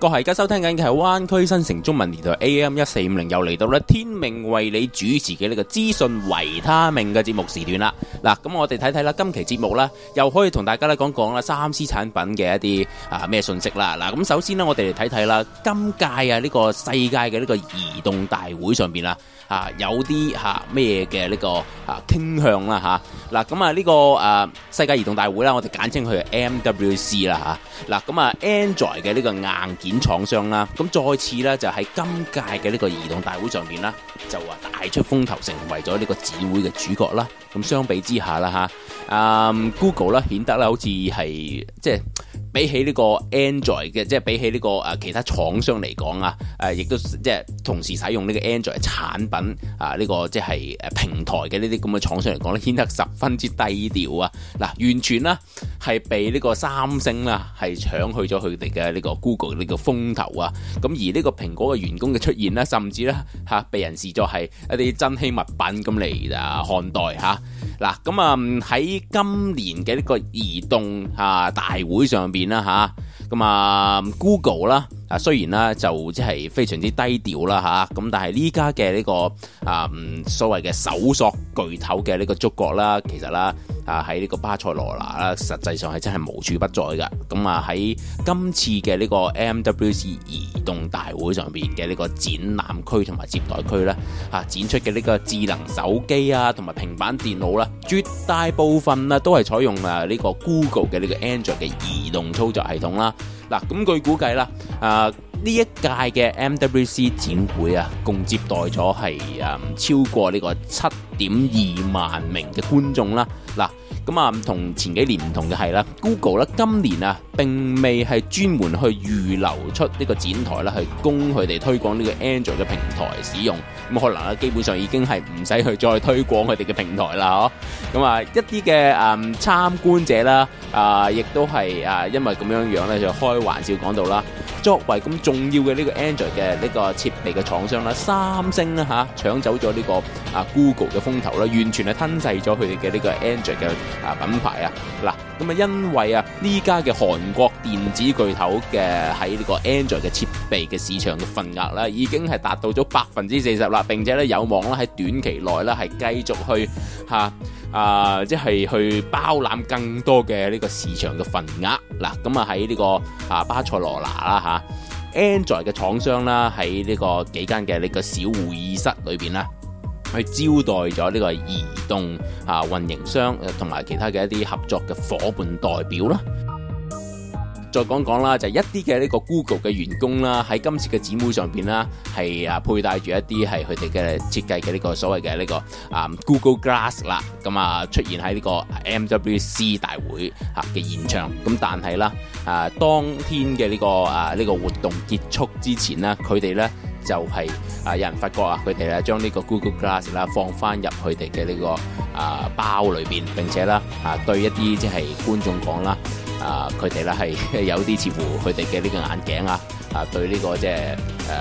各位而家收聽緊嘅係灣區新城中文年代 AM1450，又嚟到咧天命為你主持嘅呢個資訊維他命嘅節目時段啦。嗱，咁我哋睇睇啦，今期節目啦，又可以同大家咧講講啦3C 產品嘅一啲咩信息啦。嗱，咁首先呢，我哋嚟睇睇啦，今屆啊呢個世界嘅呢個移動大會上邊啦。有啲咩嘅呢個傾向啦嗱，咁呢個世界移動大會啦，我哋簡稱佢係 MWC 啦嗱，咁Android 嘅呢個硬件廠商啦，咁再次咧就喺今屆嘅呢個移動大會上邊啦，就話大出風頭，成為咗呢個展會嘅主角啦。咁相比之下啦Google 啦顯得啦好似係即係比起呢個 Android 嘅，即係比起呢個其他廠商嚟講亦都即係同時使用呢個 Android 產品呢個即係平台嘅呢啲咁嘅廠商嚟講咧，顯得十分之低調嗱，完全啦係被呢個三星啦係搶去咗佢哋嘅呢個 Google 呢個風頭咁而呢個蘋果嘅員工嘅出現咧，甚至咧被人視作係一啲珍稀物品咁嚟看待嗱，咁喺今年嘅呢個移動大會上邊啦咁Google 啦雖然啦就即係非常之低調啦咁但係呢家嘅呢個所謂嘅搜索巨頭嘅呢個觸角啦，其實啦喺呢個巴塞羅那啦，實際上係真係無處不在噶。咁喺今次嘅呢個 MWC 移動大會上邊嘅呢個展覽區同埋接待區咧展出嘅呢個智能手機同埋平板電腦啦，絕大部分都係採用呢個 Google 嘅呢個 Android 嘅移動操作系統啦。嗱，咁據估計啦，呢一屆嘅 MWC 展會共接待咗係超過呢個7.2萬名嘅觀眾啦。嗱，咁同前幾年唔同嘅係啦 ，Google 咧今年並未係專門去預留出呢個展台啦，去供佢哋推廣呢個 Android 嘅平台使用。咁可能基本上已經係唔使去再推廣佢哋嘅平台啦，咁一啲嘅參觀者啦，亦都係因為咁樣咧，就開玩笑講到啦，作為咁重要嘅呢個 Android 嘅呢個設備嘅廠商啦，三星啦搶走咗呢個Google 嘅風頭啦，完全係吞噬咗佢哋嘅呢個 Android 嘅品牌嗱，咁因為呢家嘅韓國電子巨頭嘅喺呢個 Android 嘅設備嘅市場嘅份額啦，已經係達到咗40%啦，並且咧有望啦喺短期內咧係繼續去即係去包攬更多嘅呢個市場嘅份額嗱。咁喺呢個巴塞羅那啦Android 嘅廠商啦，喺呢個幾間嘅呢個小會議室裏邊啦，去招待咗呢個移動運營商同埋其他嘅一啲合作嘅夥伴代表啦。再講講啦，就一啲嘅呢個 Google 嘅員工啦，喺今次嘅展會上邊啦，係佩戴住一啲係佢哋嘅設計嘅呢個所謂嘅呢個Google Glass 啦，咁出現喺呢個 MWC 大會嘅現場。咁但係啦，當天嘅呢個活動結束之前啦，佢哋咧就係有人發覺佢哋咧將呢個 Google Glass 啦放翻入佢哋嘅呢個包裏邊，並且啦對一啲即係觀眾講啦。佢哋咧係有啲似乎佢哋嘅呢個眼鏡對呢個即係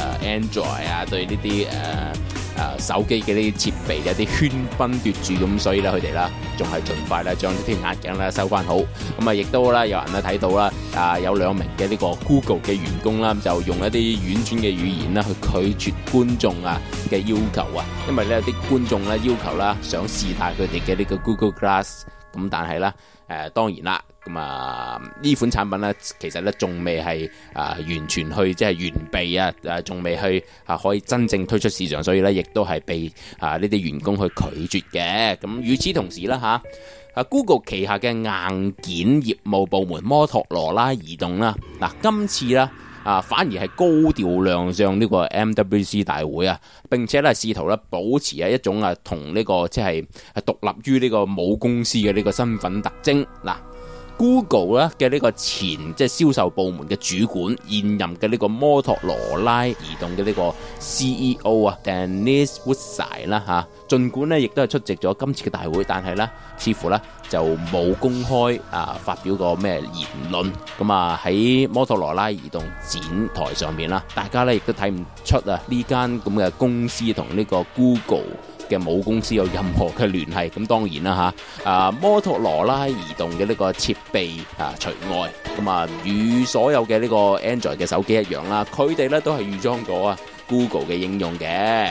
Android對呢啲手機嘅呢啲設備有啲喧賓奪主咁，所以咧佢哋啦仲係盡快咧將呢啲眼鏡咧收翻好。咁亦都啦有人咧睇到啦有2名嘅呢個 Google 嘅員工啦，就用一啲婉轉嘅語言啦去拒絕觀眾嘅要求因為咧有啲觀眾咧要求啦想試戴佢哋嘅呢個 Google Glass， 咁但係啦當然啦。咁呢款產品咧，其實咧仲未係完全去即係完備仲未去可以真正推出市場，所以咧亦都係被呢啲員工去拒絕嘅。咁與此同時啦Google 旗下嘅硬件業務部門摩托羅拉移動啦，嗱今次啦反而係高調亮相呢個 MWC 大會並且咧試圖咧保持一種同呢個即係獨立於呢個母公司嘅呢個身份特徵嗱。Google 咧嘅呢個前即係銷售部門嘅主管，現任嘅呢個摩托羅拉移動嘅呢個 CEO Dennis Woodside 啦盡管咧亦都係出席咗今次嘅大會，但係咧似乎咧就冇公開發表過咩言論。咁喺摩托羅拉移動展台上面啦，大家咧亦都睇唔出呢間咁嘅公司同呢個 Google 嘅母公司有任何嘅聯繫。咁當然啦摩托羅拉移動嘅呢個設備除外。咁啊，與所有嘅呢個 Android 嘅手機一樣啦，佢哋咧都係預裝咗Google 嘅應用嘅。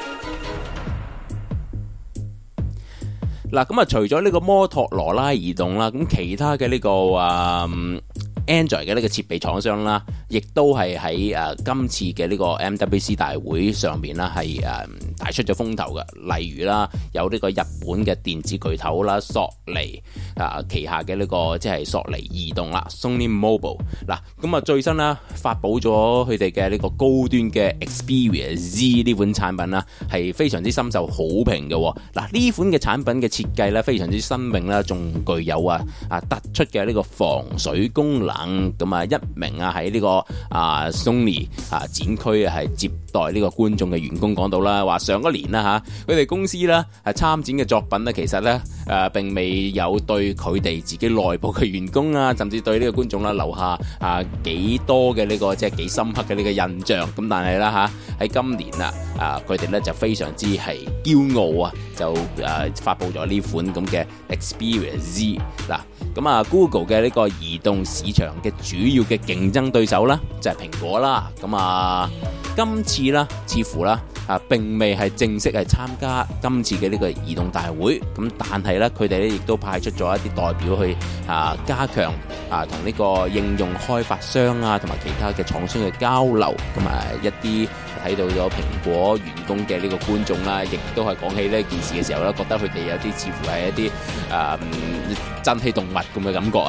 嗱，咁啊，除咗呢個摩托羅拉移動啦，咁其他嘅呢個Android 嘅呢個設備廠商啦，亦都係喺今次嘅呢個 MWC 大會上面啦，係帶出咗風頭嘅。例如啦，有呢個日本嘅電子巨頭啦，索尼旗下嘅呢個即係索尼移動啦 ，Sony Mobile。嗱，咁啊最新啦發佈咗佢哋嘅呢個高端嘅 Xperia Z 呢款產品啦，係非常之深受好評嘅。嗱，呢款嘅產品嘅設計咧非常之新穎啦，仲具有突出嘅呢個防水功能。咁啊，一名喺呢個Sony 展區係接待呢個觀眾嘅員工講到啦，話上一年啦佢哋公司啦參展嘅作品咧，其實咧並未有對佢哋自己內部嘅員工甚至對呢個觀眾啦留下幾多嘅呢個即係幾深刻嘅呢個印象。咁但係啦喺今年佢哋咧就非常之係驕傲就發佈咗呢款咁嘅 Xperia Z。嗱，咁Google 嘅呢個移動市場嘅主要嘅競爭對手啦，就係蘋果啦。咁今次啦，似乎啦並未係正式係參加今次嘅呢個移動大會。咁但係咧，佢哋咧亦都派出咗一啲代表去加強同呢個應用開發商同埋其他嘅廠商嘅交流。咁一啲睇到咗蘋果員工嘅呢個觀眾啦，亦都係講起呢件事嘅時候咧，覺得佢哋有啲似乎係一啲珍稀動物咁嘅感覺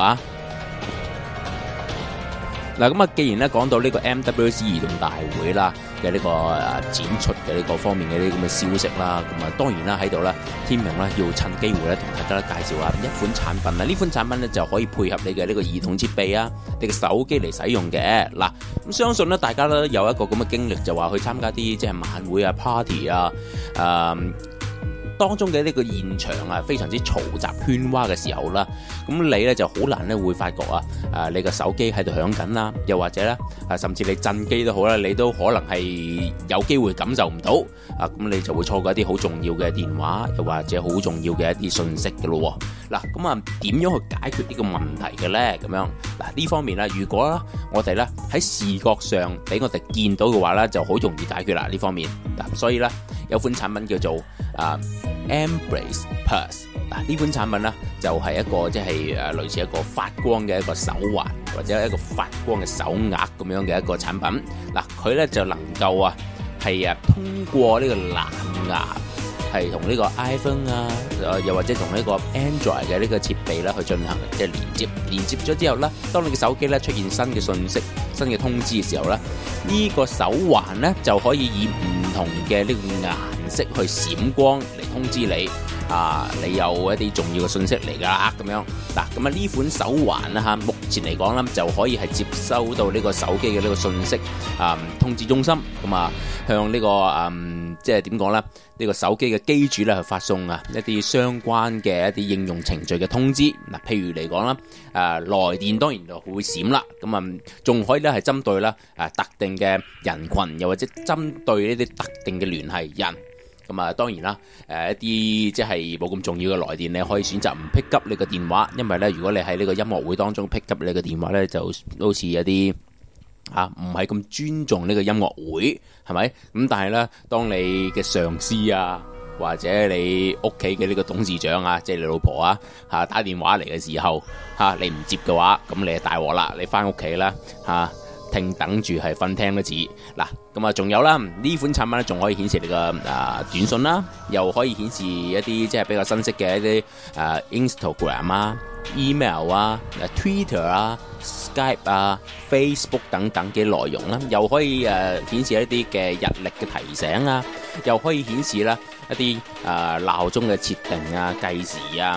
嗱，咁既然咧講到呢個 MWC 移動大會啦嘅呢個展出嘅呢個方面嘅呢啲咁嘅消息啦，咁當然啦喺度咧，天明咧要趁機會咧同大家介紹下一款產品啦。呢款產品咧就可以配合你嘅呢個移動設備你嘅手機嚟使用嘅。嗱，咁相信咧大家都有一個咁嘅經歷，就話去參加啲即係晚會party當中嘅呢個現場非常之嘈雜喧嘩嘅時候啦，咁你咧就好難咧會發覺你個手機喺度響緊啦，又或者咧甚至你震機都好啦，你都可能係有機會感受唔到咁你就會錯過一啲好重要嘅電話，又或者好重要嘅一啲信息嘅咯。嗱，咁點樣去解決呢個問題嘅咧？咁樣嗱，呢方面啦，如果我哋咧喺視覺上俾我哋見到嘅話咧，就好容易解決啦呢方面。嗱，所以咧有款產品叫做Embrace Pulse。嗱，呢款產品咧就係一個即係類似一個發光嘅一個手環，或者一個發光嘅手鐲咁樣嘅一個產品。嗱，佢咧就能夠係通過呢個藍牙係同呢個 iPhone 又或者同呢個 Android 嘅呢個設備咧去進行即係連接咗之後咧，當你嘅手機咧出現新嘅信息、新嘅通知嘅時候咧，呢個手環咧就可以以唔同嘅呢個顏色去閃光嚟通知你你有一啲重要嘅信息嚟噶啦咁樣。嗱，咁呢款手環啦目前嚟講啦就可以係接收到呢個手機嘅呢個信息通知中心，咁向呢個即係點講咧？呢個手機嘅機主咧去發送一啲相關嘅一啲應用程序嘅通知。嗱，譬如嚟講啦，來電當然就會閃啦，咁仲可以咧係針對啦特定嘅人群，又或者針對呢啲特定嘅聯繫人。咁當然啦，一啲即係冇咁重要嘅來電，你可以選擇唔 pick up 你個電話，因為咧如果你喺呢個音樂會當中 pick up 你個電話咧，就好似一啲唔係咁尊重呢個音樂會，係咪？咁但係咧，當你嘅上司或者你屋企嘅呢個董事長即係你老婆打電話嚟嘅時候你唔接嘅話，咁你係大鑊啦！你翻屋企啦聽等住係瞓廳都似。嗱，咁仲有啦，呢款產品咧仲可以顯示你個短信啦，又可以顯示一啲即係比較新式嘅一啲Instagram email Twitter Skype Facebook 等等嘅內容啦，又可以顯示一啲嘅日曆嘅提醒又可以顯示啦一啲鬧鐘嘅設定計時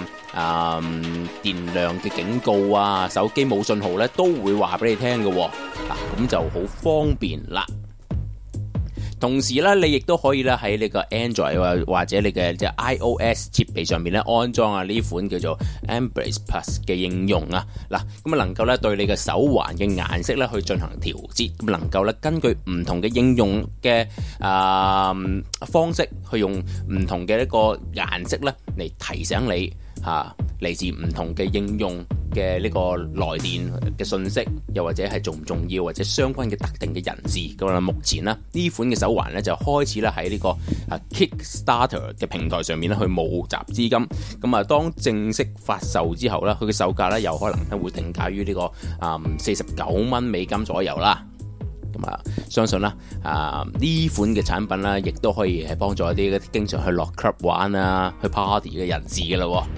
電量嘅警告手機冇信號咧都會話俾你聽嘅。嗱，咁就好方便啦。 同時咧，你亦都可以咧喺你個 Android 或者你嘅即係 iOS 設備上面咧安裝呢款叫做 Embrace Plus 嘅應用啊。嗱，咁啊能夠咧對你嘅手環嘅顏色咧去進行調節，咁能夠咧根據唔同嘅應用嘅方式去用唔同嘅一個顏色咧嚟提醒你嚟自唔同嘅應用嘅呢個來電嘅信息，又或者係重唔重要，或者相關嘅特定嘅人士。咁啊，目前呢款嘅手環咧就開始咧喺呢個Kickstarter 嘅平台上面咧去募集資金。咁啊，當正式發售之後咧，佢嘅售價咧有可能咧會定價於呢個49蚊美金左右啦。咁啊，相信啦，呢款嘅產品啦，亦都可以係幫助一啲經常去落 club 玩啊、去 party 嘅人士嘅啦。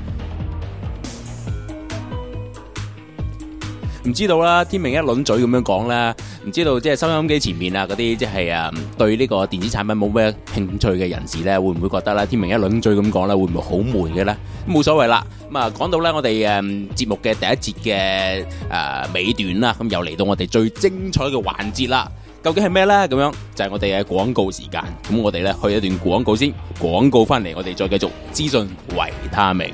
唔知道啦，天明一輪嘴咁樣講啦，唔知道即係收音機前面啊嗰啲即係對呢個電子產品冇咩興趣嘅人士咧，會唔會覺得咧天明一輪嘴咁講咧，會唔會好悶嘅咧？冇所謂啦。咁啊，講到咧我哋節目嘅第一節嘅尾段啦，咁又嚟到我哋最精彩嘅環節啦。究竟係咩咧？咁樣就係我哋嘅廣告時間。咁我哋咧去一段廣告先，廣告翻嚟我哋再繼續資訊維他命。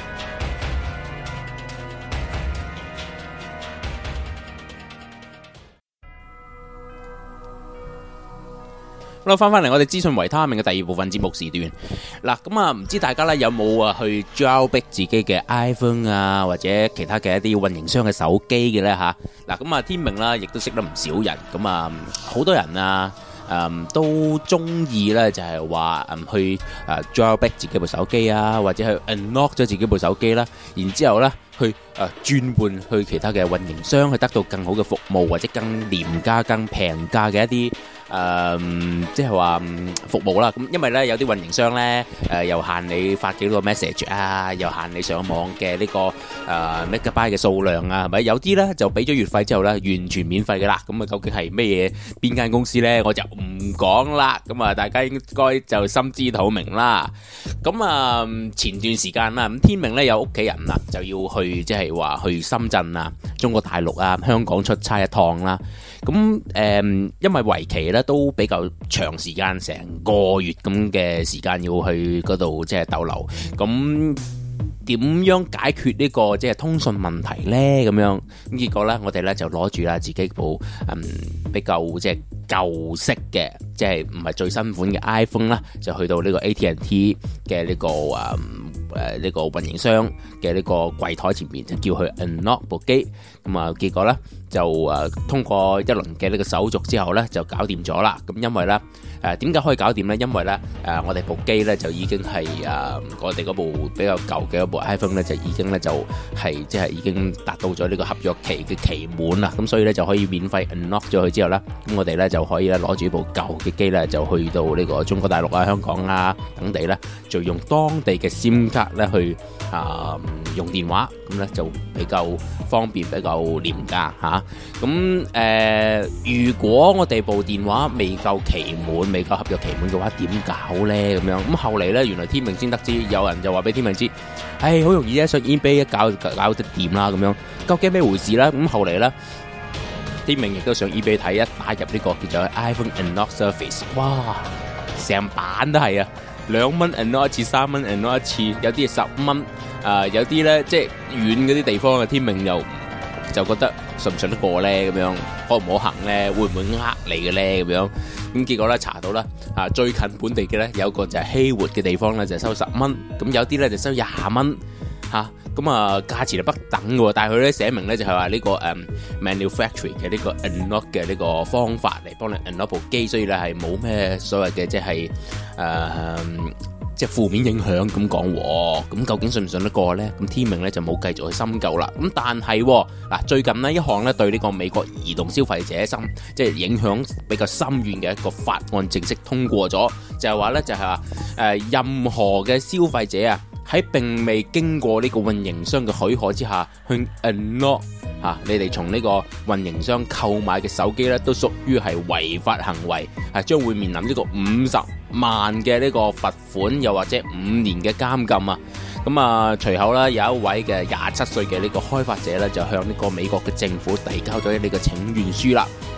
好啦，翻嚟我哋資訊維他命嘅第二部分節目時段。嗱，咁啊，唔知大家咧有冇去 jailbreak 自己嘅 iPhone 啊，或者其他嘅一啲運營商嘅手機嘅咧吓？嗱，咁啊，天明啦，亦都識得唔少人，咁啊，好多人啊，都中意咧，就係話去jailbreak 自己部手機啊，或者去 unlock 咗自己部手機啦，然之後咧去轉換去其他嘅運營商，去得到更好嘅服務或者更廉價、更平價嘅一啲。即係話服務啦，咁因為咧有啲運營商咧又限你發幾多個 message 啊，又限你上網嘅呢個megabyte 嘅數量啊，係咪？有啲咧就俾咗月費之後咧完全免費嘅啦，咁啊究竟係咩嘢邊間公司咧？我就唔講啦，咁啊大家應該就心知肚明啦。咁啊前段時間啦，咁天明咧有屋企人啦就要去即係話去深圳啊、中國大陸啊、香港出差一趟啦。咁因為為期咧都比較長時間，成個月咁嘅時間要去嗰度即係逗留。咁點樣解決呢個即係通訊問題咧？咁樣咁結果咧，我哋咧就攞住啦自己部比較即係舊式嘅，即係唔係最新款嘅 iPhone 啦，就去到呢個 AT&T 嘅呢個呢個運營商嘅呢個櫃台前面，就叫佢 unlock 部機。咁啊，結果咧就通過一輪嘅呢個手續之後咧，就搞掂咗啦。咁因為咧點解可以搞掂咧？因為咧我哋部機咧就已經係我哋嗰部比較舊嘅一部 iPhone 咧就已經咧就係即係已經達到咗呢個合約期嘅期滿啦。咁所以咧就可以免費 unlock 咗佢之後咧，咁我哋咧就可以咧攞住部舊嘅機咧就去到呢個中國大陸啊、香港啊等地咧，就用當地嘅 SIM 卡咧去用電話，咁咧就比較方便，比較廉價嚇。咁如果我哋部電話未夠期滿、未夠合約期滿嘅話，點搞咧？咁樣咁後嚟咧，原來天明先得知，有人就話俾天明知，好容易啫，上 eBay 一搞得掂啦。咁樣究竟咩回事咧？咁後嚟咧，天明亦都上 eBay 睇，一打入呢個叫做 iPhone Unlock Service， 哇，成版都係啊！2蚊 unlock 一次，3蚊 unlock一次，有啲係10蚊，有啲咧即係遠嗰啲地方嘅天明又就覺得信唔信得過咧？咁樣可唔可行咧？會唔會你嘅咧？咁樣咁結果咧查到啦，最近本地嘅咧有個就係希活嘅地方咧就收10蚊，咁有啲咧就收20蚊嚇。咁價錢係不等嘅，但係佢咧寫明咧就係話呢個manufacturing 嘅呢個 unlock 嘅呢個方法嚟幫你 unlock 部機，所以咧係冇咩所謂嘅即係即係負面影響咁講。咁究竟信唔信得過咧？咁天明咧就冇繼續去深究啦。咁但係嗱，最近呢一項咧對呢個美國移動消費者即係影響比較深遠嘅一個法案正式通過咗，就係話咧就係話任何嘅消費者啊，喺並未經過呢個運營商嘅許可之下，去 unlock 你哋從呢個運營商購買嘅手機咧，都屬於係違法行為，將會面臨呢個50萬嘅呢個罰款，又或者5年嘅監禁啊！咁啊，隨後咧有一位嘅27歲嘅呢個開發者咧，就向呢個美國嘅政府遞交咗呢個請願書啦。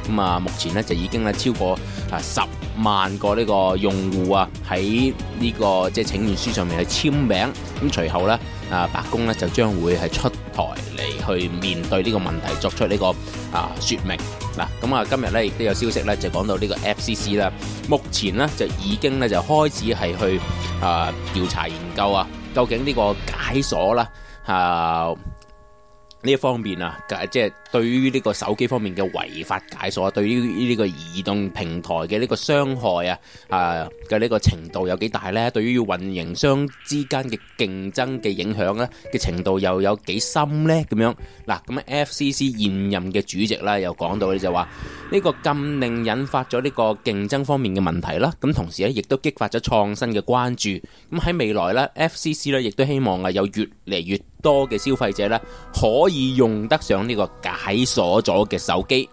咁啊，目前咧就已經咧超過10萬個呢個用戶啊喺呢個即係請願書上面去簽名。咁隨後咧白宮咧就將會係出台嚟去面對呢個問題，作出呢個說明。嗱，咁啊今日咧亦都有消息咧就講到呢個 FCC 啦，目前咧就已經咧就開始係去調查研究啊，究竟呢個解鎖啦呢一方面啊，即係對於呢個手機方面嘅違法解鎖，對於呢個移動平台嘅呢個傷害嘅呢個程度有幾大呢？對於運營商之間嘅競爭嘅影響咧嘅程度又有幾深呢？咁樣嗱，咁 FCC 現任嘅主席啦，又講到咧就話呢個禁令引發咗呢個競爭方面嘅問題啦，咁同時咧亦都激發咗創新嘅關注。咁喺未來咧 ，FCC 咧亦都希望有越嚟越多嘅消費者咧可以用得上呢個解鎖咗嘅手機。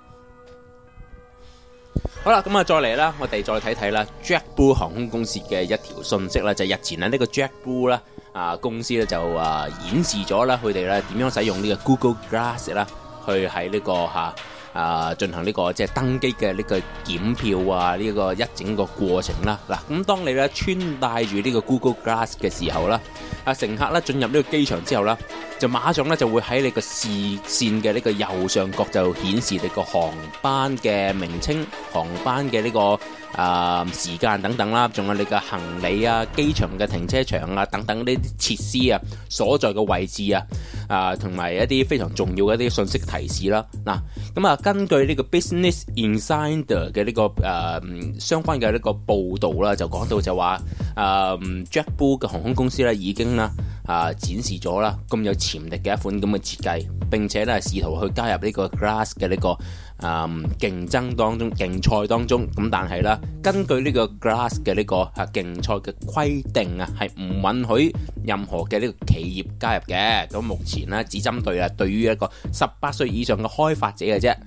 好啦，咁再嚟啦，我哋再睇睇啦 JetBlue 航空公司嘅一條信息啦，就日前呢個 JetBlue 啦公司咧就顯示咗啦佢哋咧點樣使用呢個 Google Glass 啦去喺呢個進行呢個即係登機嘅呢個檢票啊，呢個一整個過程啦。嗱，咁當你咧穿戴住呢個 Google Glass 嘅時候啦，乘客咧進入呢個機場之後啦，就馬上咧就會喺你個視線嘅呢個右上角就顯示你個航班嘅名稱、航班嘅呢個時間等等啦，仲有你嘅行李啊、機場嘅停車場啊等等呢啲設施啊所在嘅位置啊，同埋一啲非常重要嘅一啲信息提示啦。嗱，咁根據呢個 Business Insider 嘅呢個相關嘅呢個報導啦，就講到就話JetBlue 嘅航空公司咧已經啦展示咗啦咁有潛力嘅一款咁嘅設計，並且咧試圖去加入呢個 Glass 嘅呢個競爭當中、競賽當中。咁但係咧，根據呢個 Glass 嘅呢個競賽嘅規定啊，係唔允許任何嘅呢個企業加入嘅。咁目前咧只針對對於一個18歲以上嘅開發者嘅啫。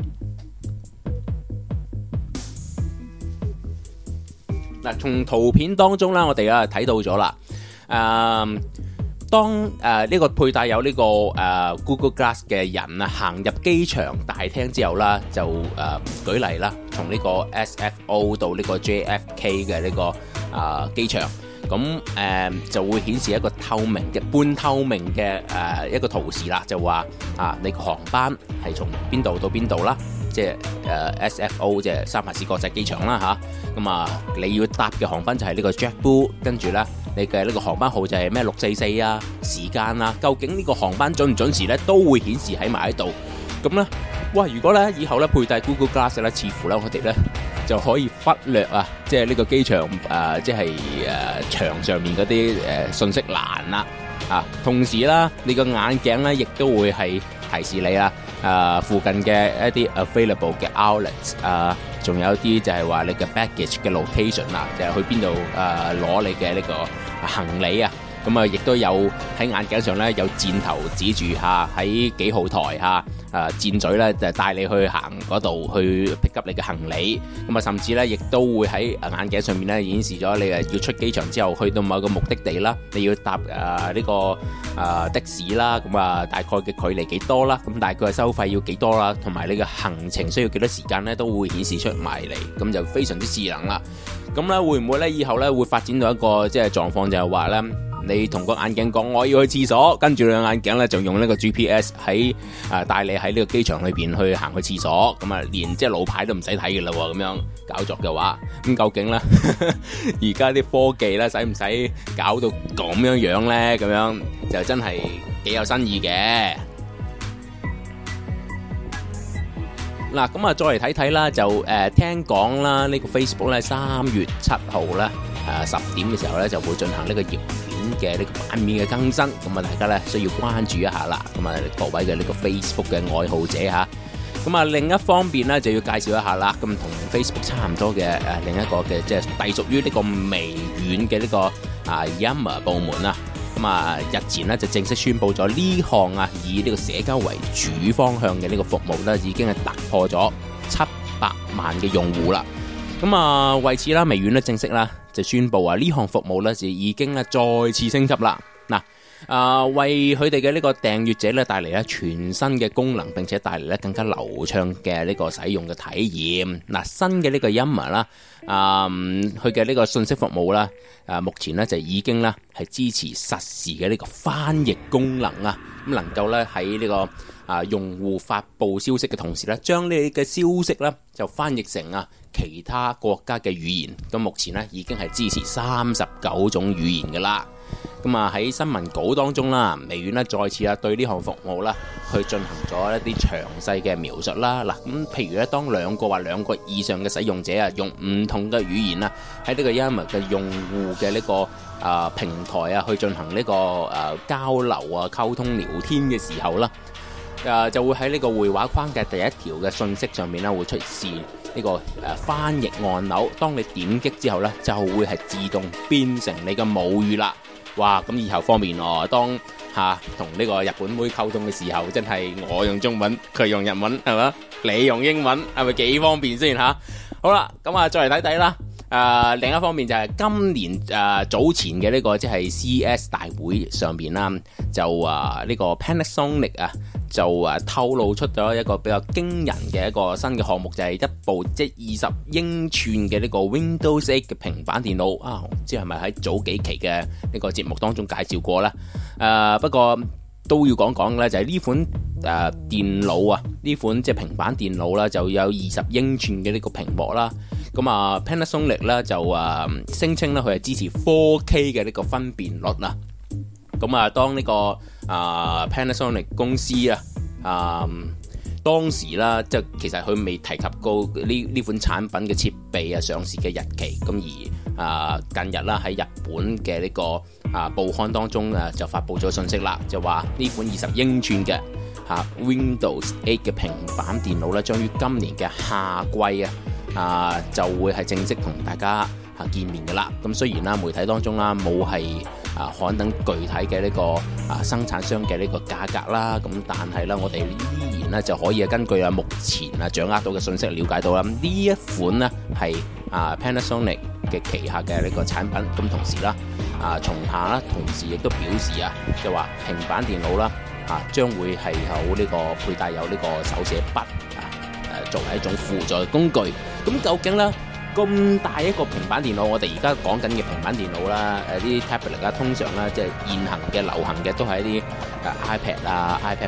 嗱，從圖片當中啦，我哋睇到咗啦。當呢個佩戴有呢個Google Glass 嘅人行入機場大廳之後啦，就舉例啦，從呢個 SFO 到呢個 JFK 嘅呢個機場，咁就會顯示一個透明嘅半透明嘅一個圖示啦，就話你個航班係從邊度到邊度啦，即係SFO 即係三藩市國際機場啦嚇。咁你要搭嘅航班就係呢個 JetBlue，跟住咧你嘅呢個航班號就係咩644啊，時間啊，究竟呢個航班準唔準時咧，都會顯示喺埋喺度。咁咧，哇！如果咧以後咧佩戴 Google Glass 咧，似乎咧我哋咧就可以忽略即係呢個機場即係牆上面嗰啲信息欄啦。同時啦，你個眼鏡咧亦都會係提示你附近嘅一啲 available 嘅 outlets 仲有啲就係話你嘅 baggage 嘅 location 就係去邊度攞你嘅呢個行李啊。咁亦都有喺眼鏡上咧有箭頭指住喺幾號台箭嘴咧就帶你去行嗰度去 pick up 你嘅行李。咁甚至咧亦都會喺眼鏡上面咧顯示咗你要出機場之後去到某個目的地啦，你要搭呢個的士啦，咁大概嘅距離幾多啦，咁大概嘅收費要幾多啦，同埋你嘅行程需要幾多時間咧都會顯示出埋嚟，咁就非常之智能啦。咁咧會唔會咧以後咧會發展到一個即係狀況，就係話咧你同個眼鏡講我要去廁所，跟住你眼鏡咧就用呢個 GPS 喺帶你喺呢個機場裏邊去行去廁所，咁連即係路牌都唔使睇嘅啦喎，咁樣搞作嘅話，咁究竟咧而家啲科技咧使唔使搞到咁樣樣咧？咁樣就真係幾有新意嘅。嗱，咁再嚟睇睇啦，就聽講啦，呢個 Facebook 咧3月7號咧10點嘅時候咧就會進行呢個頁面嘅呢個版面嘅更新，咁大家咧需要關注一下啦。咁各位嘅呢個 Facebook 嘅愛好者嚇，咁另一方面咧就要介紹一下啦。咁同 Facebook 差唔多嘅另一個嘅即係隸屬於呢個微軟嘅呢個Yammer 部門啦。咁日前咧就正式宣布咗呢項以呢個社交為主方向嘅呢個服務咧已經係突破咗700萬嘅用戶啦。咁為此啦，微軟咧正式啦就宣布呢項服務咧就已經再次升級啦。嗱， 為佢哋嘅呢個訂閱者咧帶嚟咧全新嘅功能，並且帶嚟咧更加流暢嘅呢個使用嘅體驗。嗱，新嘅呢個音樂啦，佢嘅呢個信息服務啦，目前咧就已經咧係支持實時嘅呢個翻譯功能啊，咁能夠咧喺呢個用戶發布消息嘅同時咧，將你嘅消息咧就翻譯成其他國家嘅語言。咁目前咧已經係支持39種語言㗎啦。咁喺新聞稿當中啦，微軟咧再次對呢項服務啦去進行咗一啲詳細嘅描述啦。嗱，咁譬如咧，當兩個以上嘅使用者用唔同嘅語言喺呢個 Yammer 嘅用戶嘅呢個平台去進行呢個交流溝通聊天嘅時候啦，就會喺呢個會話框嘅第一條嘅信息上面咧會出現呢個翻譯按鈕。當你點擊之後咧，就會係自動變成你嘅母語啦。哇！咁以後方便當同呢個日本妹溝通嘅時候，真係我用中文，佢用日文，係嘛？你用英文，係咪幾方便先吓？好啦，咁再嚟睇睇啦。另一方面就係今年早前嘅呢個即係 CES 大會上邊啦，就呢個 Panasonic 就透露出咗一個比較驚人嘅一個新嘅項目，就係一部即係20英寸嘅呢個 Windows 8嘅平板電腦啊！唔知係咪喺早幾期嘅呢個節目當中介紹過啦？不過都要講講咧，就係呢款電腦呢款即係平板電腦啦，就有20英寸嘅呢個屏幕啦。咁Panasonic 咧就聲稱咧佢係支持 4K 嘅呢個分辨率啦。咁當呢個Panasonic 公司當時啦，即係其實佢未提及過呢款產品嘅設備上市嘅日期。咁而近日啦喺日本嘅呢個報刊當中就發布咗信息啦，就話呢款20英寸嘅Windows 8嘅平板電腦咧，將於今年嘅夏季就會係正式同大家見面㗎啦。咁雖然啦媒體當中啦冇係刊登具體嘅呢個生產商嘅呢個價格啦，咁但係啦我哋依然咧就可以根據目前掌握到嘅信息了解到啦，呢一款呢係Panasonic 嘅旗下嘅呢個產品。咁同時啦松下啦同時亦都表示就話平板電腦啦將會係有呢個佩戴有呢個手寫筆作為一種輔助工具。咁究竟咧咁大一個平板電腦，我哋而家講緊嘅平板電腦啦，啲 tablet 通常咧即係現行嘅流行嘅都係一啲iPad iPad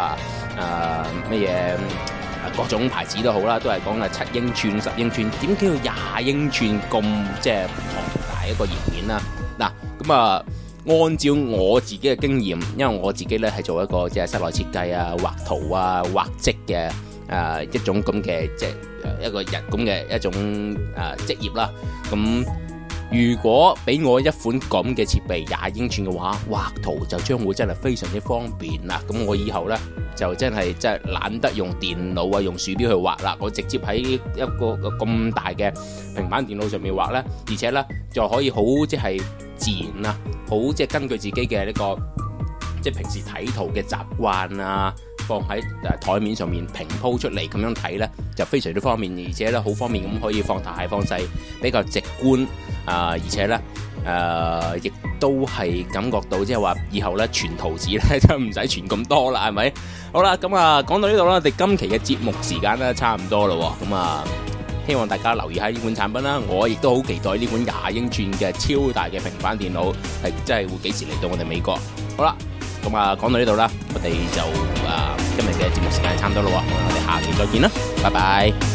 4乜嘢各種牌子都好啦，都係講7英寸、10英寸，點解要20英寸咁即係龐大一個頁面啦？嗱，咁按照我自己嘅經驗，因為我自己咧係做一個即係室內設計畫圖畫則嘅一種咁嘅即係一個人咁嘅一種職業啦。咁如果俾我一款咁嘅設備20英寸嘅話，畫圖就將會真係非常之方便啦。咁我以後呢，就真係懶得用電腦用鼠標去畫啦，我直接喺一個咁大嘅平板電腦上面畫呢，而且呢，就可以好即係自然好即係根據自己嘅呢個即係平時睇圖嘅習慣放喺台面上面平鋪出嚟咁樣睇呢，就非常之方便，而且呢好方便咁可以放大放細，比較直觀而且呢亦都係感覺到即係話以後呢傳圖紙呢就唔使傳咁多啦，係咪？好啦，咁講到呢度啦，我哋今期嘅節目時間呢差唔多啦，咁希望大家留意下呢款產品啦。我亦都好期待呢款20英寸嘅超大嘅平板電腦係真係會幾時嚟到我哋美國。好啦，咁講到呢度啦，我哋就今日嘅節目時間差唔多啦，我哋下期再見啦，拜拜。